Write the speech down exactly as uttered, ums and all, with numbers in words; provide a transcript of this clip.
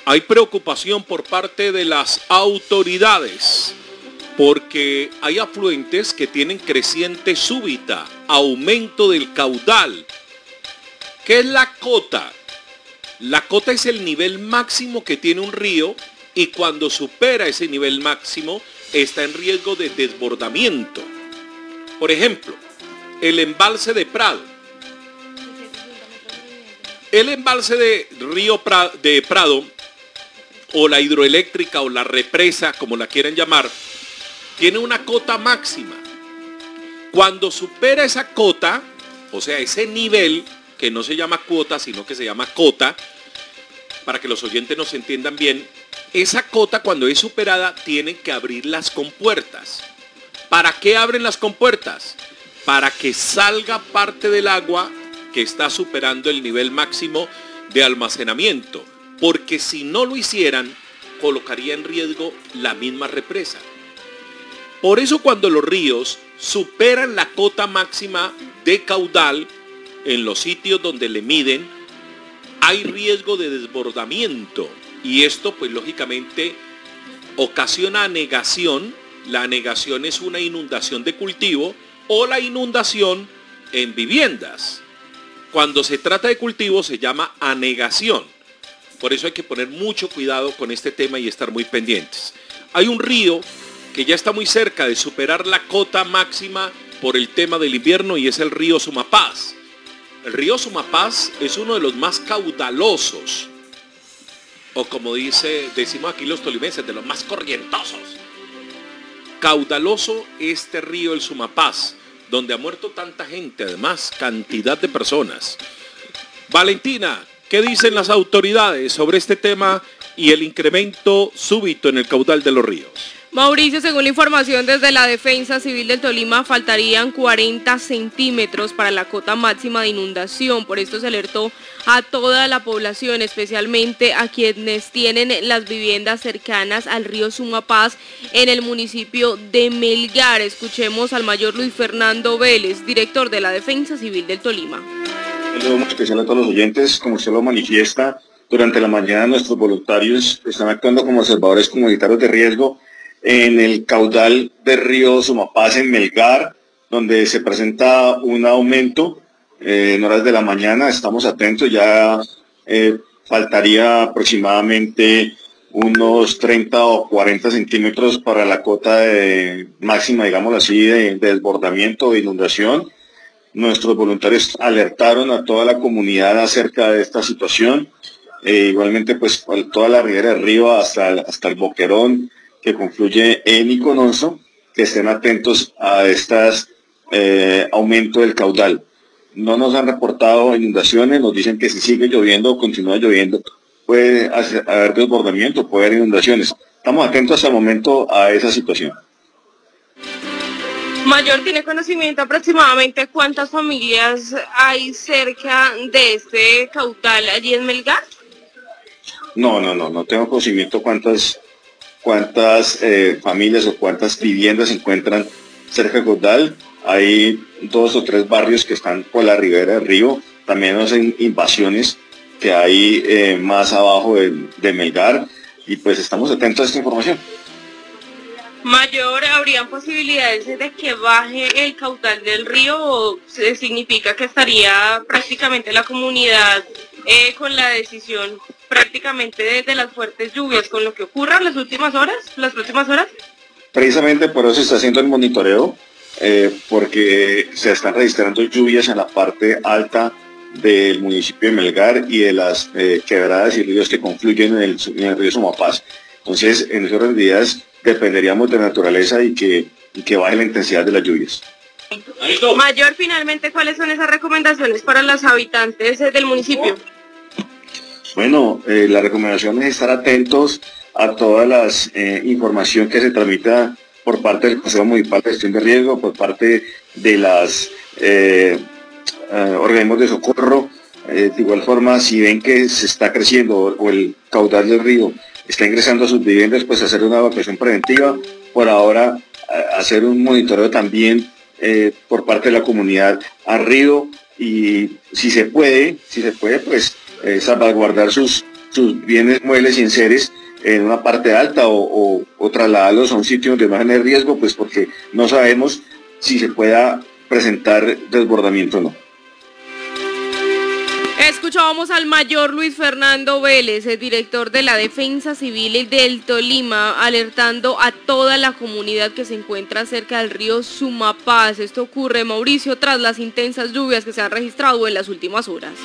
hay preocupación por parte de las autoridades porque hay afluentes que tienen creciente súbita, aumento del caudal. ¿Qué es la cota? La cota es el nivel máximo que tiene un río y cuando supera ese nivel máximo está en riesgo de desbordamiento. Por ejemplo, el embalse de Prado. El embalse de Río Pra- de Prado, o la hidroeléctrica o la represa, como la quieran llamar, tiene una cota máxima. Cuando supera esa cota, o sea, ese nivel, que no se llama cuota, sino que se llama cota, para que los oyentes nos entiendan bien, esa cota cuando es superada tienen que abrir las compuertas. ¿Para qué abren las compuertas? Para que salga parte del agua que está superando el nivel máximo de almacenamiento, porque si no lo hicieran, colocaría en riesgo la misma represa. Por eso cuando los ríos superan la cota máxima de caudal en los sitios donde le miden, hay riesgo de desbordamiento y esto pues lógicamente ocasiona anegación. La anegación es una inundación de cultivo o la inundación en viviendas. Cuando se trata de cultivo se llama anegación. Por eso hay que poner mucho cuidado con este tema y estar muy pendientes. Hay un río que ya está muy cerca de superar la cota máxima por el tema del invierno y es el río Sumapaz. El río Sumapaz es uno de los más caudalosos, o como dice, decimos aquí los tolimenses, de los más corrientosos. Caudaloso este río, el Sumapaz, donde ha muerto tanta gente, además, cantidad de personas. Valentina, ¿qué dicen las autoridades sobre este tema y el incremento súbito en el caudal de los ríos? Mauricio, según la información desde la Defensa Civil del Tolima, faltarían cuarenta centímetros para la cota máxima de inundación. Por esto se alertó a toda la población, especialmente a quienes tienen las viviendas cercanas al río Sumapaz en el municipio de Melgar. Escuchemos al mayor Luis Fernando Vélez, director de la Defensa Civil del Tolima. Un saludo muy especial a todos los oyentes. Como usted lo manifiesta, durante la mañana nuestros voluntarios están actuando como observadores comunitarios de riesgo en el caudal del río Sumapaz en Melgar, donde se presenta un aumento eh, en horas de la mañana. Estamos atentos, ya eh, faltaría aproximadamente unos treinta o cuarenta centímetros para la cota de, máxima, digamos así, de, de desbordamiento, de inundación. Nuestros voluntarios alertaron a toda la comunidad acerca de esta situación. Eh, igualmente, pues, toda la ribera del río hasta el, hasta el Boquerón, que confluye en Iconoso, que estén atentos a estas eh, aumento del caudal. No nos han reportado inundaciones, nos dicen que si sigue lloviendo o continúa lloviendo, puede haber desbordamiento, puede haber inundaciones. Estamos atentos hasta el momento a esa situación. Mayor, ¿tiene conocimiento aproximadamente cuántas familias hay cerca de este caudal allí en Melgar? No, no, no, no tengo conocimiento cuántas cuántas eh, familias o cuántas viviendas se encuentran cerca del caudal. Hay dos o tres barrios que están por la ribera del río, también hacen invasiones que hay eh, más abajo de, de Melgar, y pues estamos atentos a esta información. Mayor, ¿habrían posibilidades de que baje el caudal del río o significa que estaría prácticamente la comunidad eh, con la decisión prácticamente desde las fuertes lluvias, con lo que ocurra en las últimas horas, las próximas horas? Precisamente por eso se está haciendo el monitoreo, eh, porque se están registrando lluvias en la parte alta del municipio de Melgar y de las eh, quebradas y ríos que confluyen en el, en el río Sumapaz. Entonces, en esos días dependeríamos de la naturaleza y que, y que baje la intensidad de las lluvias. Mayor, finalmente, ¿cuáles son esas recomendaciones para los habitantes del municipio? Bueno, eh, la recomendación es estar atentos a toda la eh, información que se tramita por parte del Consejo Municipal de Gestión de Riesgo, por parte de los eh, eh, organismos de socorro. Eh, de igual forma, si ven que se está creciendo o, o el caudal del río está ingresando a sus viviendas, pues hacer una evacuación preventiva. Por ahora, hacer un monitoreo también eh, por parte de la comunidad al río y si se puede, si se puede, pues eh, salvaguardar sus, sus bienes muebles y enseres en una parte alta o, o, o trasladarlos a un sitio donde no genere riesgo, pues porque no sabemos si se pueda presentar desbordamiento o no. Escuchábamos al mayor Luis Fernando Vélez, el director de la Defensa Civil del Tolima, alertando a toda la comunidad que se encuentra cerca del río Sumapaz. Esto ocurre, Mauricio, tras las intensas lluvias que se han registrado en las últimas horas.